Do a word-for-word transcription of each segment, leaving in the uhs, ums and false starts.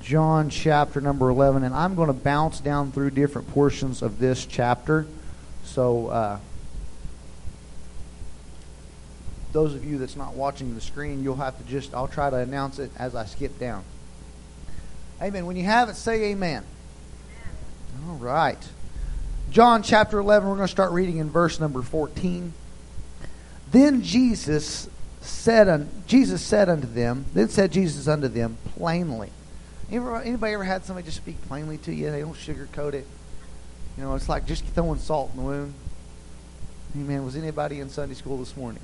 John chapter number eleven, and I'm going to bounce down through different portions of this chapter. So uh, those of you that's not watching the screen, you'll have to just, I'll try to announce it as I skip down. Amen. When you have it, say amen. Amen. All right. John chapter eleven, we're going to start reading in verse number fourteen. Then Jesus said, un, Jesus said unto them, then said Jesus unto them plainly. Anybody ever had somebody just speak plainly to you? They don't sugarcoat it. You know, it's like just throwing salt in the wound. Amen. Was anybody in Sunday school this morning?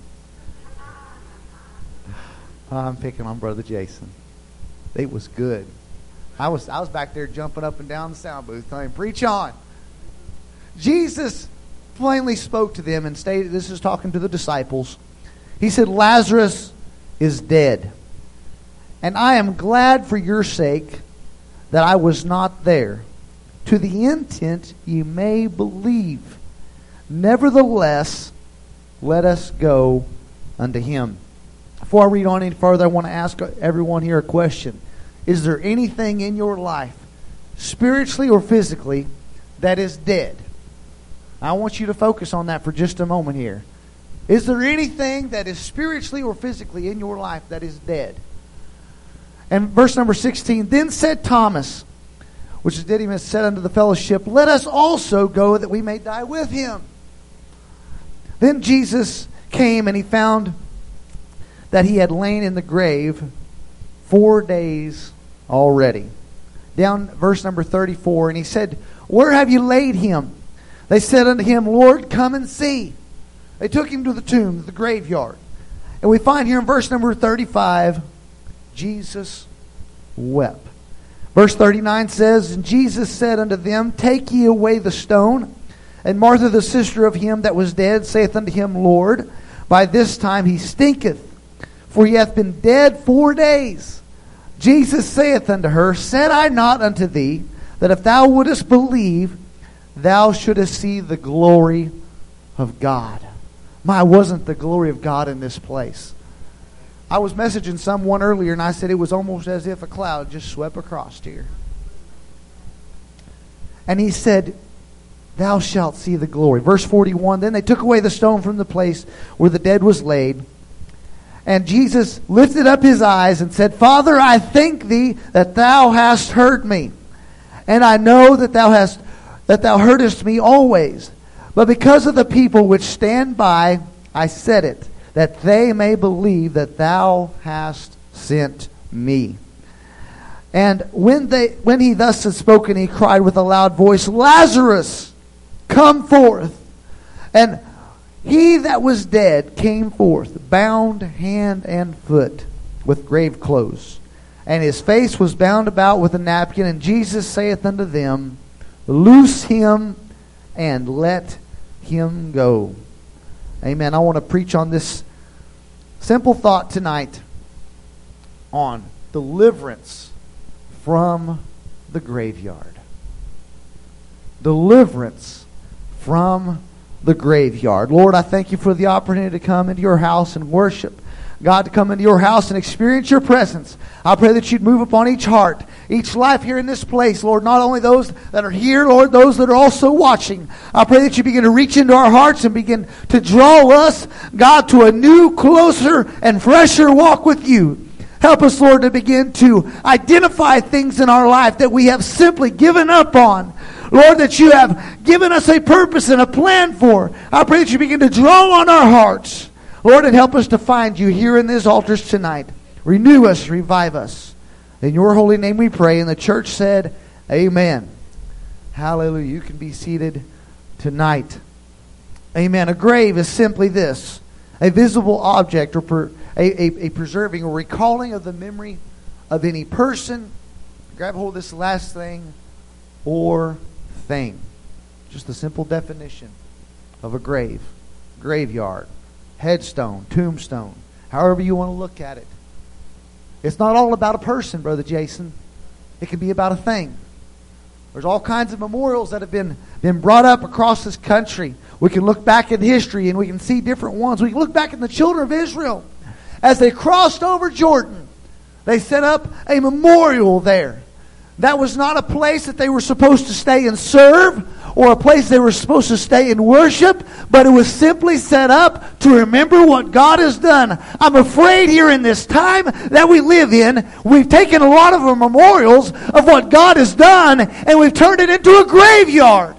I'm picking on Brother Jason. It was good. I was I was back there jumping up and down the sound booth telling him, preach on. Jesus plainly spoke to them and stated, this is talking to the disciples. He said, Lazarus is dead. And I am glad for your sake that I was not there, to the intent ye may believe. Nevertheless, let us go unto him. Before I read on any further, I want to ask everyone here a question. Is there anything in your life, spiritually or physically, that is dead? I want you to focus on that for just a moment here. Is there anything that is spiritually or physically in your life that is dead? And verse number sixteen, then said Thomas, which is Didymus, said unto the fellowship, let us also go that we may die with him. Then Jesus came and he found that he had lain in the grave four days already. Down verse number thirty-four, and he said, where have you laid him? They said unto him, Lord, come and see. They took him to the tomb, the graveyard. And we find here in verse number thirty-five, Jesus wept. Verse thirty-nine says, and Jesus said unto them, take ye away the stone. And Martha, the sister of him that was dead, saith unto him, Lord, by this time he stinketh, for he hath been dead four days. Jesus saith unto her, said I not unto thee, that if thou wouldest believe, thou shouldest see the glory of God. My, wasn't the glory of God in this place. I was messaging someone earlier and I said it was almost as if a cloud just swept across here. And he said, thou shalt see the glory. Verse forty-one, then they took away the stone from the place where the dead was laid. And Jesus lifted up his eyes and said, Father, I thank thee that thou hast heard me. And I know that thou hast that thou heardest me always. But because of the people which stand by, I said it, that they may believe that thou hast sent me. And when they when he thus had spoken, he cried with a loud voice, Lazarus, come forth. And he that was dead came forth, bound hand and foot with grave clothes. And his face was bound about with a napkin. And Jesus saith unto them, loose him and let him go. Amen. I want to preach on this simple thought tonight on deliverance from the graveyard. Deliverance from the graveyard. Lord, I thank you for the opportunity to come into your house and worship. God, to come into your house and experience your presence. I pray that you'd move upon each heart, each life here in this place, Lord. Not only those that are here, Lord, those that are also watching. I pray that you begin to reach into our hearts and begin to draw us, God, to a new, closer, and fresher walk with you. Help us, Lord, to begin to identify things in our life that we have simply given up on. Lord, that you have given us a purpose and a plan for. I pray that you begin to draw on our hearts. Lord, and help us to find you here in these altars tonight. Renew us, revive us. In your holy name we pray. And the church said, amen. Hallelujah. You can be seated tonight. Amen. A grave is simply this: a visible object or per, a, a, a preserving or recalling of the memory of any person. Grab hold of this last thing, or thing. Just a simple definition of a grave. Graveyard. Headstone, tombstone, however you want to look at it. It's not all about a person, Brother Jason. It can be about a thing. There's all kinds of memorials that have been, been brought up across this country. We can look back in history and we can see different ones. We can look back at the children of Israel. As they crossed over Jordan, they set up a memorial there That was not a place that they were supposed to stay and serve, or a place they were supposed to stay and worship, but it was simply set up to remember what God has done. I'm afraid here in this time that we live in, we've taken a lot of our memorials of what God has done, and we've turned it into a graveyard.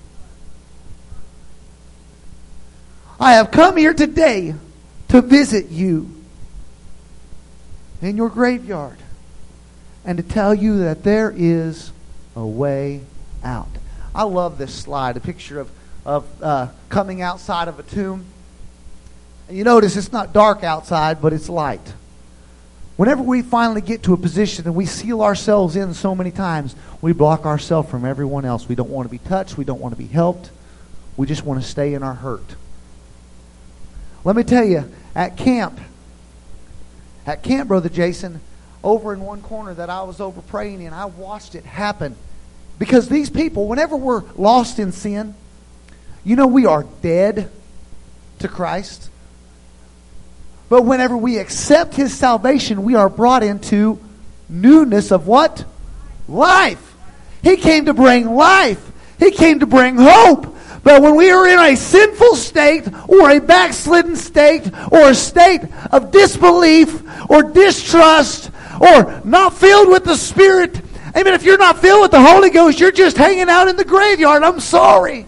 I have come here today to visit you in your graveyard and to tell you that there is a way out. I love this slide, a picture of, of uh, coming outside of a tomb. And you notice it's not dark outside, but it's light. Whenever we finally get to a position and we seal ourselves in so many times, we block ourselves from everyone else. We don't want to be touched. We don't want to be helped. We just want to stay in our hurt. Let me tell you, at camp, at camp, Brother Jason, over in one corner that I was over praying in, I watched it happen. Because these people, whenever we're lost in sin, you know we are dead to Christ. But whenever we accept His salvation, we are brought into newness of what? Life. He came to bring life. He came to bring hope. But when we are in a sinful state, or a backslidden state, or a state of disbelief, or distrust, or not filled with the Spirit, amen, if you're not filled with the Holy Ghost, you're just hanging out in the graveyard. I'm sorry.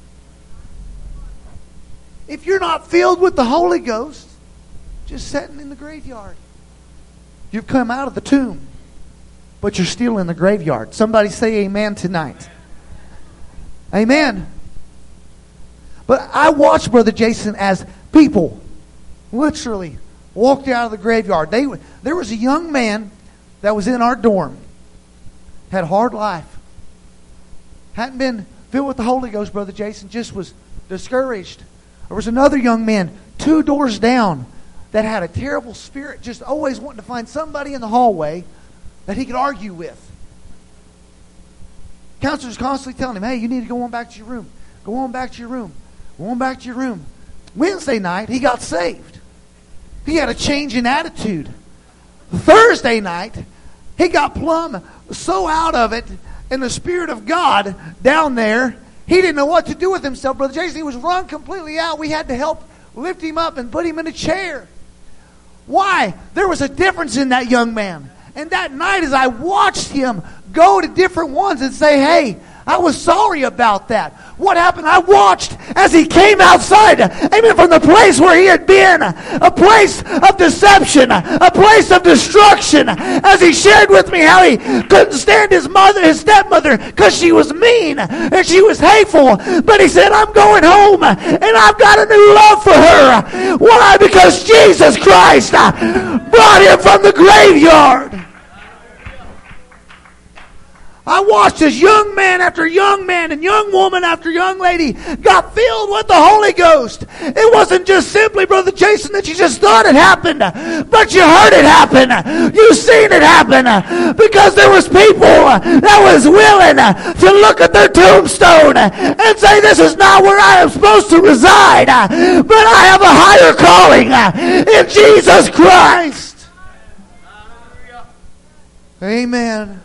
If you're not filled with the Holy Ghost, just sitting in the graveyard. You've come out of the tomb, but you're still in the graveyard. Somebody say amen tonight. Amen. But I watched, Brother Jason, as people literally walked out of the graveyard. They, there was a young man that was in our dorm. Had a hard life. Hadn't been filled with the Holy Ghost, Brother Jason. Just was discouraged. There was another young man two doors down that had a terrible spirit, just always wanting to find somebody in the hallway that he could argue with. Counselors constantly telling him, hey, you need to go on back to your room. Go on back to your room. Go on back to your room. Wednesday night, he got saved. He had a change in attitude. Thursday night, he got plumb so out of it in the Spirit of God down there, he didn't know what to do with himself. Brother Jason, he was run completely out. We had to help lift him up and put him in a chair. Why? There was a difference in that young man. And that night, as I watched him go to different ones and say, hey, I was sorry about that. What happened? I watched as he came outside, amen, from the place where he had been, a place of deception, a place of destruction, as he shared with me how he couldn't stand his mother, his stepmother, because she was mean and she was hateful. But he said, I'm going home and I've got a new love for her. Why? Because Jesus Christ brought him from the graveyard. I watched as young man after young man and young woman after young lady got filled with the Holy Ghost. It wasn't just simply, Brother Jason, that you just thought it happened, but you heard it happen. You seen it happen, because there was people that was willing to look at their tombstone and say, this is not where I am supposed to reside, but I have a higher calling in Jesus Christ. Amen.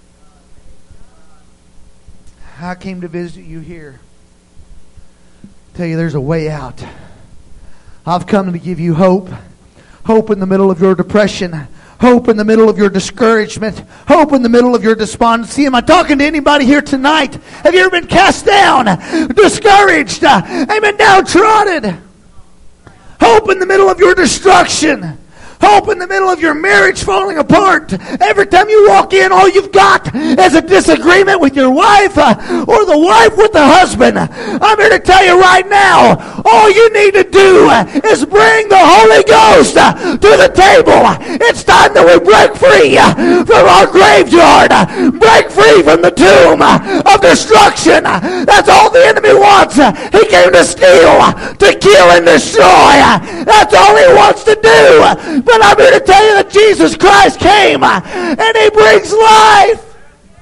I came to visit you here. Tell you there's a way out. I've come to give you hope. Hope in the middle of your depression. Hope in the middle of your discouragement. Hope in the middle of your despondency. Am I talking to anybody here tonight? Have you ever been cast down, discouraged, uh, amen, downtrodden? Hope in the middle of your destruction. Hope in the middle of your marriage falling apart. Every time you walk in, all you've got is a disagreement with your wife uh, or the wife with the husband. I'm here to tell you right now, all you need to do is bring the Holy Ghost uh, to the table. It's time that we break free uh, from our graveyard. Uh, break free from the tomb uh, of destruction. Uh, that's all the enemy wants. Uh, he came to steal, uh, to kill, and destroy. Uh, that's all he wants to do. Uh, But I'm here to tell you that Jesus Christ came and He brings life.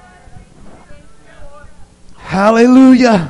Hallelujah.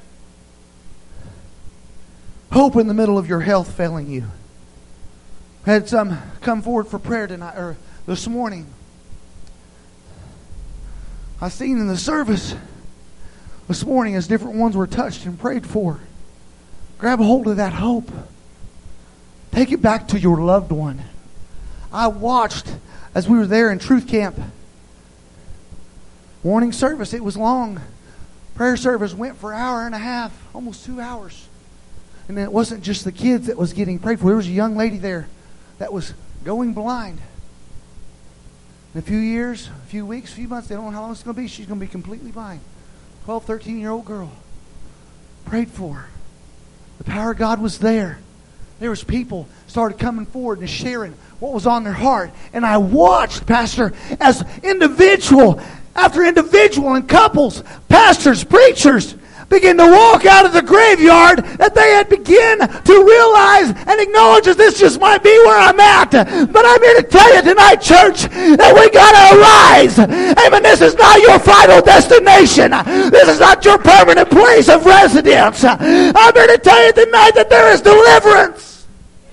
Hope in the middle of your health failing you. Had some come forward for prayer tonight or this morning. I seen in the service this morning as different ones were touched and prayed for. Grab a hold of that hope. Take it back to your loved one. I watched as we were there in Truth Camp. Morning service, it was long. Prayer service went for an hour and a half, almost two hours. And then it wasn't just the kids that was getting prayed for. There was a young lady there that was going blind. In a few years, a few weeks, a few months, they don't know how long it's going to be. She's going to be completely blind. twelve, thirteen-year-old girl. Prayed for her. The power of God was there. There was people started coming forward and sharing what was on their heart. And I watched, Pastor, as individual after individual and couples, pastors, preachers, begin to walk out of the graveyard that they had begun to realize and acknowledge that this just might be where I'm at. But I'm here to tell you tonight, church, that we got to arise. Amen. This is not your final destination. This is not your permanent place of residence. I'm here to tell you tonight that there is deliverance.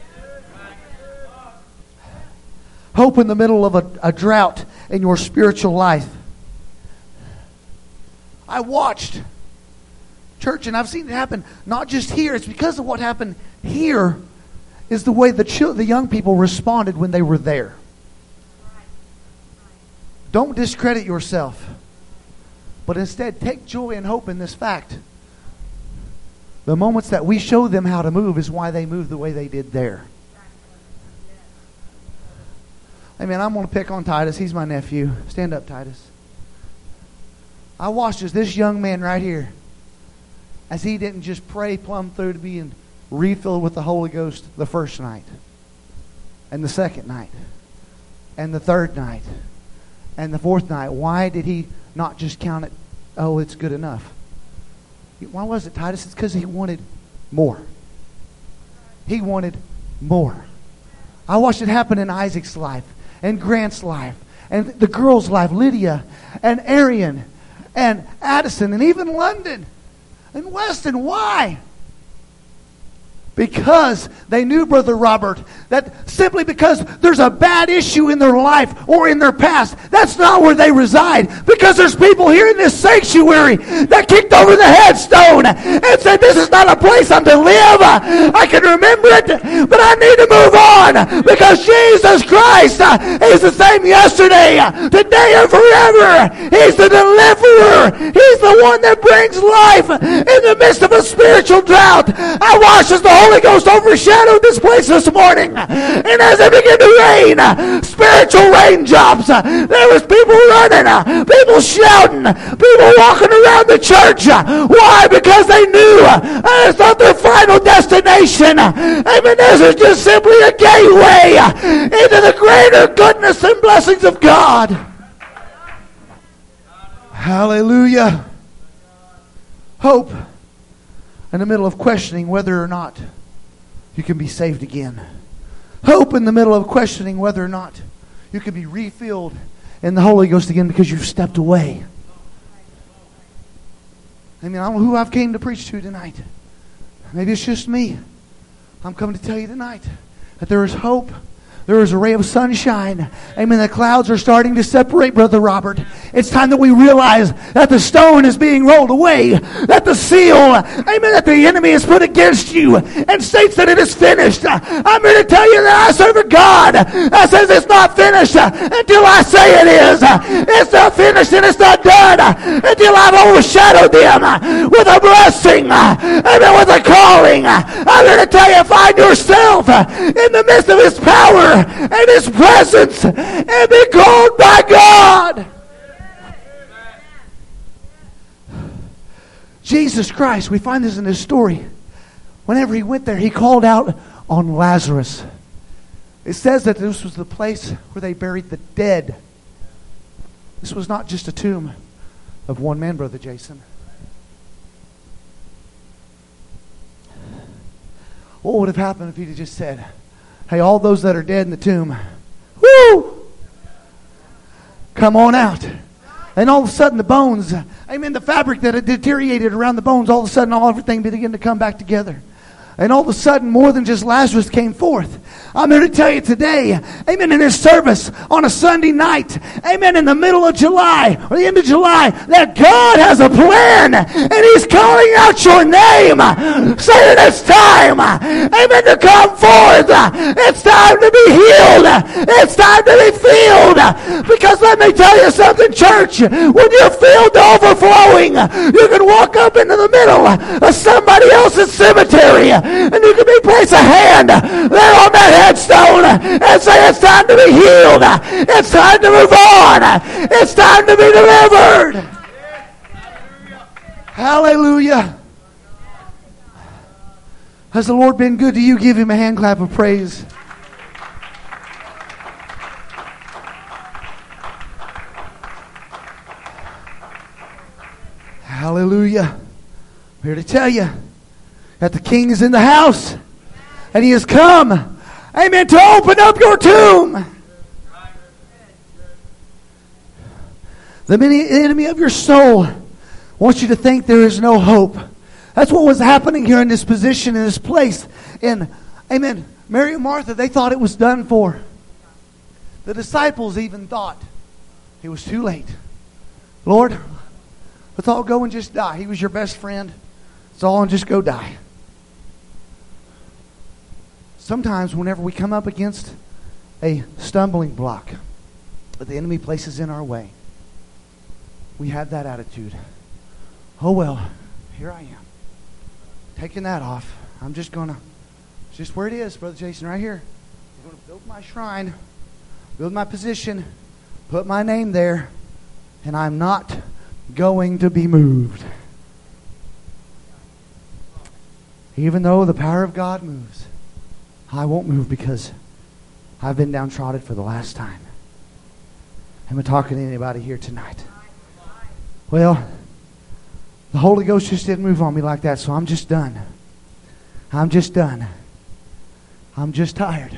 Hope in the middle of a, a drought in your spiritual life. I watched church, and I've seen it happen not just here. It's because of what happened here is the way the chil- the young people responded when they were there. Don't discredit yourself, but instead take joy and hope in this fact. The moments that we show them how to move is why they move the way they did there. Hey man, I'm going to pick on Titus. He's my nephew. Stand up, Titus. I watched as this young man right here, as he didn't just pray plumb through to being refilled with the Holy Ghost the first night, and the second night, and the third night, and the fourth night. Why did he not just count it, oh, it's good enough? Why was it, Titus? It's because he wanted more. He wanted more. I watched it happen in Isaac's life, and Grant's life, and the girl's life, Lydia, and Arian, and Addison, and even London. And Weston, why? Because they knew, Brother Robert, that simply because there's a bad issue in their life or in their past, that's not where they reside. Because there's people here in this sanctuary that kicked over the headstone and said, this is not a place I'm to live. I can remember it, but I need to move on. Because Jesus Christ is the same yesterday, today, and forever. He's the deliverer. He's the one that brings life in the midst of a spiritual drought. I watched as the Holy Ghost overshadowed this place this morning. And as it began to rain, spiritual raindrops, there was people running, people shouting, people walking around the church. Why? Because they knew it's not their final destination. Amen. This is just simply a gateway into the greater goodness and blessings of God. Hallelujah. Hope in the middle of questioning whether or not you can be saved again. Hope in the middle of questioning whether or not you can be refilled in the Holy Ghost again because you've stepped away. I mean, I don't know who I've came to preach to tonight. Maybe it's just me. I'm coming to tell you tonight that there is hope. There is a ray of sunshine. Amen. The clouds are starting to separate, Brother Robert. It's time that we realize that the stone is being rolled away. That the seal, amen, that the enemy has put against you and states that it is finished. I'm here to tell you that I serve a God that says it's not finished until I say it is. It's not finished and it's not done until I've overshadowed them with a blessing. Amen. With a calling. I'm here to tell you, find yourself in the midst of His power and His presence and be called by God. Jesus Christ, we find this in His story. Whenever He went there, He called out on Lazarus. It says that this was the place where they buried the dead. This was not just a tomb of one man, Brother Jason. What would have happened if He had just said, hey, all those that are dead in the tomb, woo, come on out. And all of a sudden the bones, amen, the fabric that had deteriorated around the bones, all of a sudden all everything began to come back together. And all of a sudden more than just Lazarus came forth. I'm here to tell you today, amen, in this service on a Sunday night, amen, in the middle of July or the end of July, that God has a plan and He's calling out your name, saying it's time, amen, to come forth. It's time to be healed. It's time to be filled. Because let me tell you something, church, when you're filled to overflowing, you can walk up into the middle of somebody else's cemetery and you can be place a hand there on that headstone and say it's time to be healed. It's time to move on. It's time to be delivered. Hallelujah. Has the Lord been good to you? Give Him a hand clap of praise. Hallelujah. I'm here to tell you that the King is in the house and He has come, amen, to open up your tomb. The enemy of your soul wants you to think there is no hope. That's what was happening here in this position, in this place. And, amen, Mary and Martha, they thought it was done for. The disciples even thought it was too late. Lord, let's all go and just die. He was your best friend. Let's all just go die. Sometimes whenever we come up against a stumbling block that the enemy places in our way, we have that attitude. Oh well, here I am. Taking that off. I'm just going to, just where it is, Brother Jason, right here. I'm going to build my shrine, build my position, put my name there, and I'm not going to be moved. Even though the power of God moves, I won't move because I've been downtrodden for the last time. Am I talking to anybody here tonight? Well, the Holy Ghost just didn't move on me like that, so I'm just done. I'm just done. I'm just tired.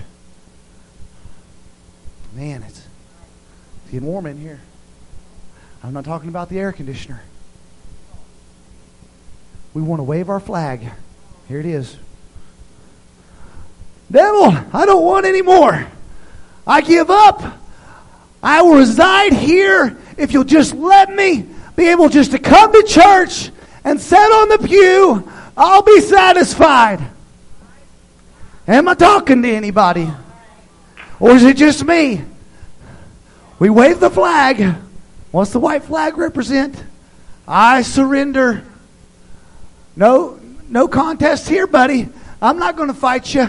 Man, it's getting warm in here. I'm not talking about the air conditioner. We want to wave our flag. Here it is. Devil, I don't want any more. I give up. I will reside here if you'll just let me be able just to come to church and sit on the pew. I'll be satisfied. Am I talking to anybody? Or is it just me? We wave the flag. What's the white flag represent? I surrender. No, no contest here, buddy. I'm not going to fight you.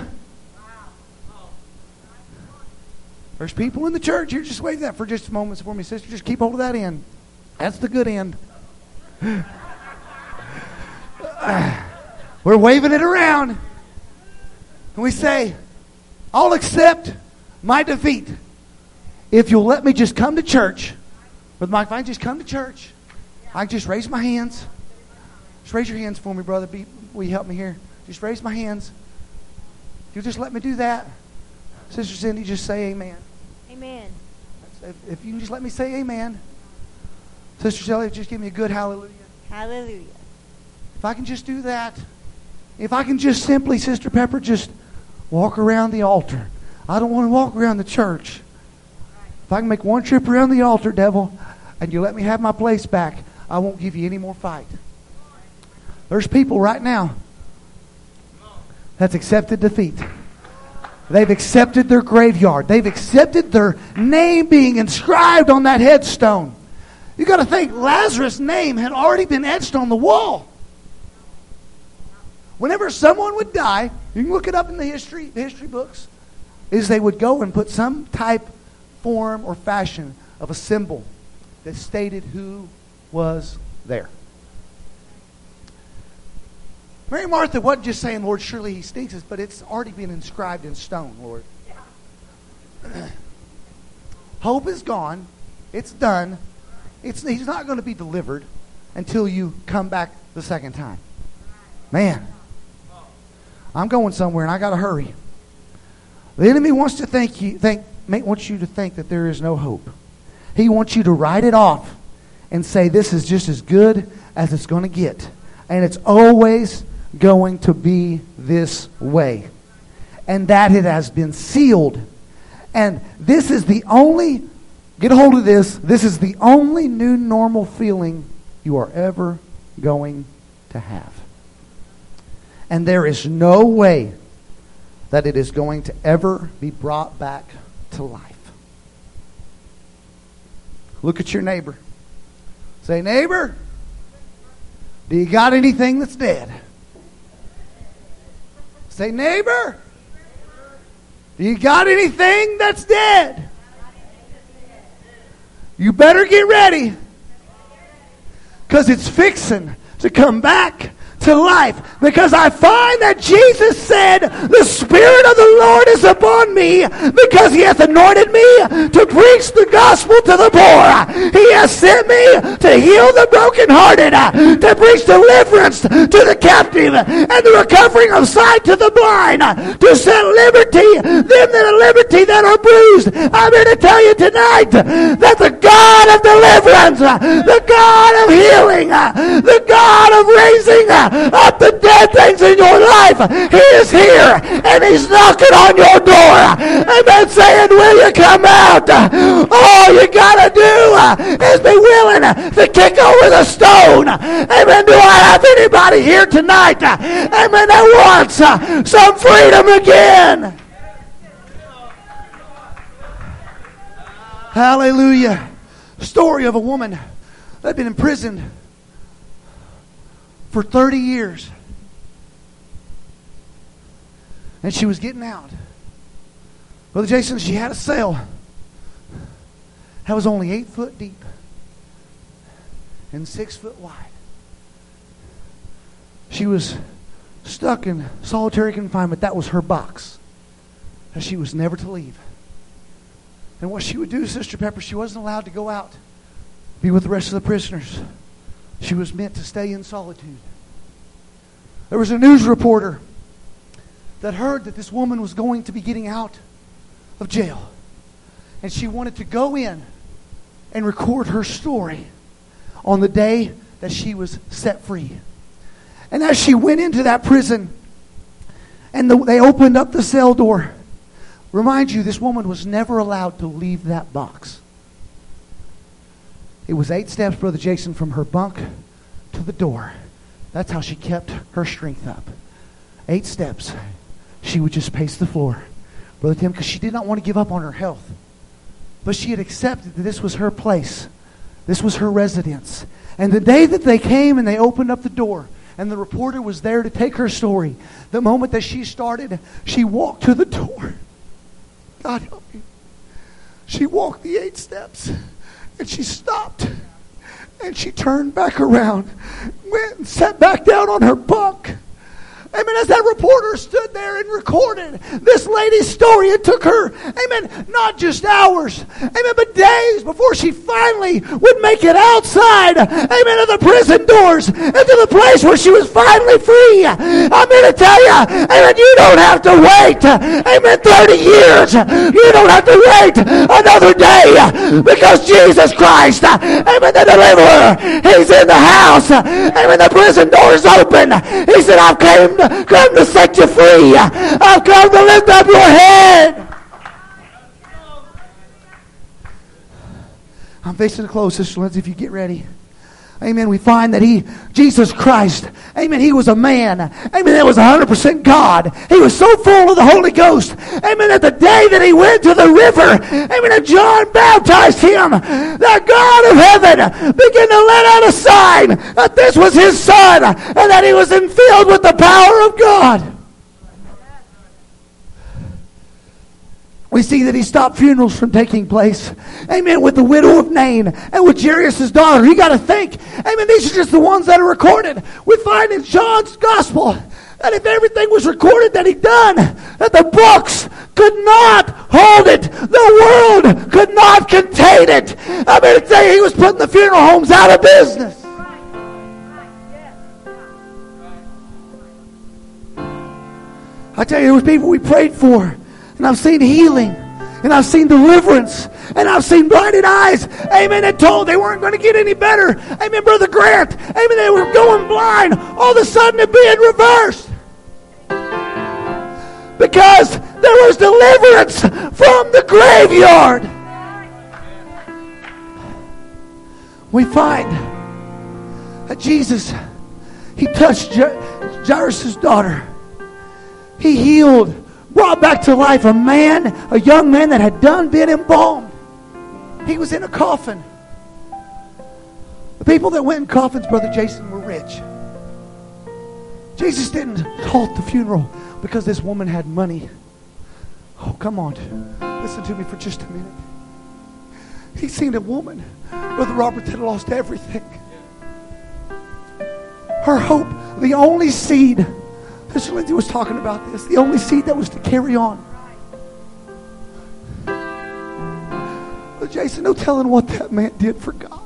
There's people in the church here. Just wave that for just a moment for me, sister. Just keep hold of that end. That's the good end. We're waving it around. And we say, I'll accept my defeat if you'll let me just come to church. But Mike, if I can just come to church, I can just raise my hands. Just raise your hands for me, brother. Be, will you help me here? Just raise my hands. If you'll just let me do that. Sister Cindy, just say amen. Amen. If, if you can just let me say amen. Sister Shelley, just give me a good hallelujah. Hallelujah. If I can just do that. If I can just simply, Sister Pepper, just walk around the altar. I don't want to walk around the church. If I can make one trip around the altar, devil, and you let me have my place back, I won't give you any more fight. There's people right now that's accepted defeat. They've accepted their graveyard. They've accepted their name being inscribed on that headstone. You got to think, Lazarus' name had already been etched on the wall. Whenever someone would die, you can look it up in the history the history books, is they would go and put some type, form, or fashion of a symbol that stated who was there. Mary Martha wasn't just saying, Lord, surely he stinks us, but it's already been inscribed in stone, Lord. Hope is gone. It's done. It's, he's not going to be delivered until you come back the second time. Man, I'm going somewhere and I got to hurry. The enemy wants to think you think wants you to think that there is no hope. He wants you to write it off and say this is just as good as it's going to get, and it's always going to be this way. and that it has been sealed. And this is the only, get a hold of this, this is the only new normal feeling you are ever going to have. And there is no way that it is going to ever be brought back to life. Look at your neighbor. Say, neighbor, do you got anything that's dead? Say, neighbor, do you got anything that's dead? You better get ready, because it's fixing to come back to life. Because I find that Jesus said, the Spirit of the Lord is upon me, because He hath anointed me to preach the gospel to the poor. He has sent me to heal the brokenhearted, to preach deliverance to the captive, and the recovering of sight to the blind, to set liberty them that are liberty that are bruised. I'm here to tell you tonight that the God of deliverance, the God of healing, the God of raising up the dead things in your life, He is here, and He's knocking on your door. Amen, saying, will you come out? All you gotta do is be willing to kick over the stone. Amen. Do I have anybody here tonight, amen, that wants some freedom again? Hallelujah. Story of a woman that had been imprisoned for thirty years. And she was getting out. Brother Jason, she had a cell that was only eight foot deep and six foot wide. She was stuck in solitary confinement. That was her box, that she was never to leave. And what she would do, Sister Pepper, she wasn't allowed to go out, be with the rest of the prisoners. She was meant to stay in solitude. There was a news reporter that heard that this woman was going to be getting out of jail. And she wanted to go in and record her story on the day that she was set free. And as she went into that prison and the, they opened up the cell door, remind you, this woman was never allowed to leave that box. It was eight steps, Brother Jason, from her bunk to the door. That's how she kept her strength up. Eight steps. She would just pace the floor, Brother Tim, because she did not want to give up on her health. But she had accepted that this was her place. This was her residence. And the day that they came and they opened up the door, and the reporter was there to take her story, the moment that she started, she walked to the door. God help me. She walked the eight steps, and she stopped, and she turned back around, went and sat back down on her bunk. Amen. As that reporter stood there and recorded this lady's story, it took her, amen, not just hours, amen, but days before she finally would make it outside, amen, of the prison doors and to the place where she was finally free. I'm here to tell you, amen, you don't have to wait, amen, thirty years. You don't have to wait another day, because Jesus Christ, amen, the deliverer, He's in the house. Amen, the prison door is open. He said, I've came to come to set you free. I've come to lift up your head. I'm facing to close, Sister Lindsay, if you get ready. Amen. We find that he, Jesus Christ, amen, He was a man. Amen. That was one hundred percent God. He was so full of the Holy Ghost. Amen. That the day that He went to the river, amen, and John baptized Him, the God of heaven began to let out a sign that this was His Son and that He was infilled with the power of God. We see that He stopped funerals from taking place. Amen. With the widow of Nain and with Jairus' daughter. You got to think. Amen. These are just the ones that are recorded. We find in John's gospel that if everything was recorded that He'd done, that the books could not hold it. The world could not contain it. I'm here to tell you, He was putting the funeral homes out of business. I tell you, there was people we prayed for. And I've seen healing. And I've seen deliverance. And I've seen blinded eyes. Amen. That told they weren't going to get any better. Amen. Brother Grant. Amen. They were going blind. All of a sudden it being reversed. Because there was deliverance from the graveyard. We find that Jesus, He touched Jairus' daughter. He healed, brought back to life a man, a young man that had done been embalmed. He was in a coffin. The people that went in coffins, Brother Jason, were rich. Jesus didn't halt the funeral because this woman had money. Oh, come on. Listen to me for just a minute. He seen a woman, Brother Robert, that lost everything. Her hope, the only seed, Sister Lindsay was talking about this, the only seed that was to carry on. But Jason, no telling what that man did for God.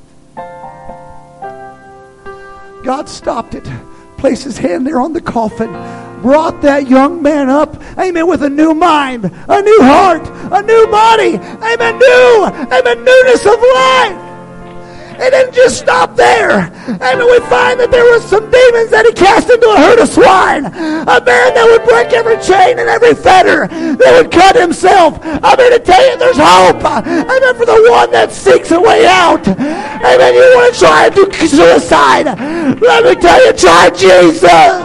God stopped it, placed His hand there on the coffin, brought that young man up, amen, with a new mind, a new heart, a new body, amen, new, amen, newness of life. It didn't just stop there. Amen. We find that there were some demons that He cast into a herd of swine. A man that would break every chain and every fetter, that would cut himself. I'm here to tell you there's hope. Amen. For the one that seeks a way out. Amen. You want to try to do suicide? Let me tell you, try Jesus.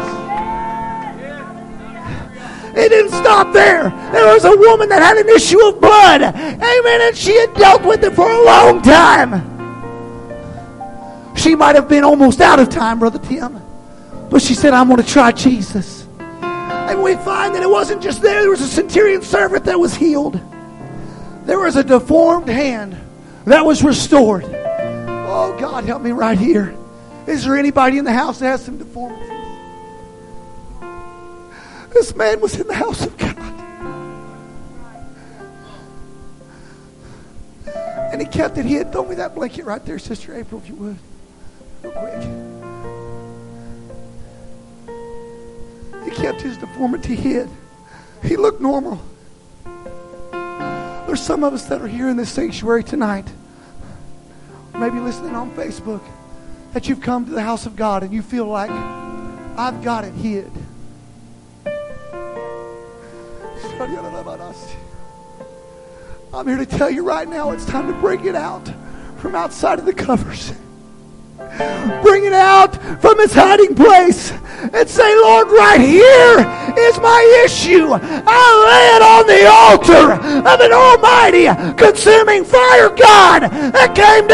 It didn't stop there. There was a woman that had an issue of blood. Amen. And she had dealt with it for a long time. She might have been almost out of time, Brother Tim. But she said, I'm going to try Jesus. And we find that it wasn't just there. There was a centurion servant that was healed. There was a deformed hand that was restored. Oh, God, help me right here. Is there anybody in the house that has some deformities? This man was in the house of God. And he kept it hid. Throw me that blanket right there, Sister April, if you would. Real quick. He kept his deformity hid. He looked normal. There's some of us that are here in this sanctuary tonight, or maybe listening on Facebook, that you've come to the house of God and you feel like, I've got it hid. I'm here to tell you right now, it's time to bring it out from outside of the covers. Bring it out from its hiding place and say, Lord, right here is my issue. I lay it on the altar of an almighty consuming fire God that came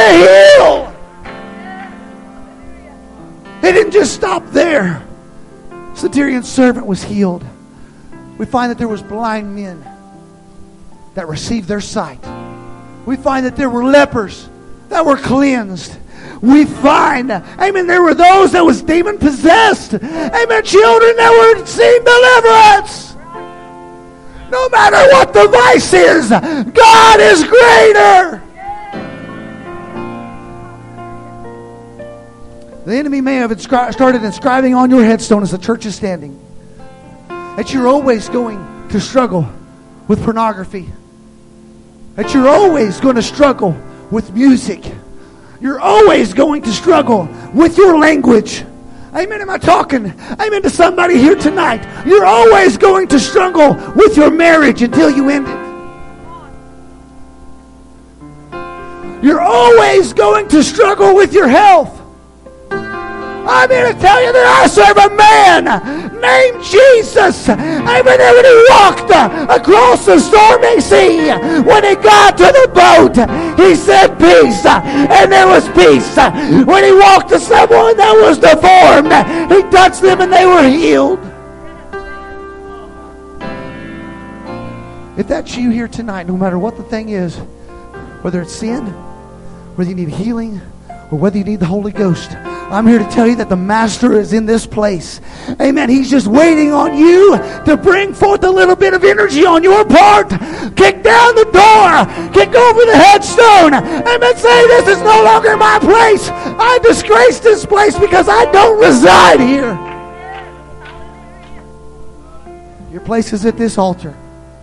to heal. It didn't just stop there. Centurion's servant was healed. We find that there was blind men that received their sight. We find that there were lepers that were cleansed. We find, amen, there were those that was demon possessed. Amen, children that were seeing deliverance. No matter what the vice is, God is greater. The enemy may have inscri- started inscribing on your headstone as the church is standing that you're always going to struggle with pornography. That you're always going to struggle with music. You're always going to struggle with your language. Amen. Am I talking? Amen to somebody here tonight. You're always going to struggle with your marriage until you end it. You're always going to struggle with your health. I'm here to tell you that I serve a man named Jesus. Amen. When he walked across the stormy sea, when he got to the boat, he said peace, and there was peace. When he walked to someone that was deformed, he touched them and they were healed. If that's you here tonight, no matter what the thing is, whether it's sin, whether you need healing, or whether you need the Holy Ghost, I'm here to tell you that the Master is in this place. Amen. He's just waiting on you to bring forth a little bit of energy on your part. Kick down the door. Kick over the headstone. Amen. Say, this is no longer my place. I disgrace this place because I don't reside here. Your place is at this altar.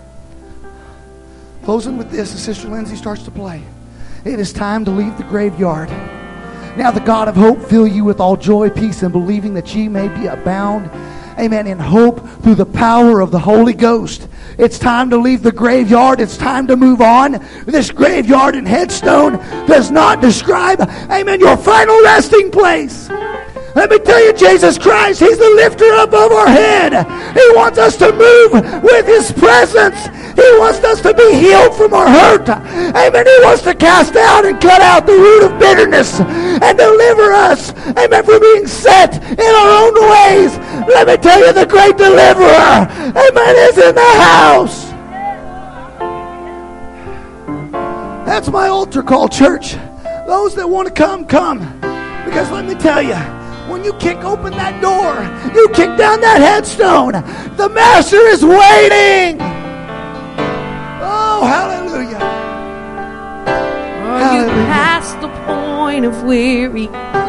Closing with this as Sister Lindsay starts to play. It is time to leave the graveyard. Now the God of hope fill you with all joy, peace, and believing that ye may be abound, amen, in hope through the power of the Holy Ghost. It's time to leave the graveyard. It's time to move on. This graveyard and headstone does not describe, amen, your final resting place. Let me tell you, Jesus Christ, He's the lifter up of our head. He wants us to move with His presence. He wants us to be healed from our hurt. Amen. He wants to cast out and cut out the root of bitterness and deliver us, amen, from being set in our own ways. Let me tell you, the great deliverer, amen, is in the house. That's my altar call, church. Those that want to come, come. Because let me tell you, when you kick open that door, you kick down that headstone, the Master is waiting. Oh, hallelujah. Are you past the point of weary?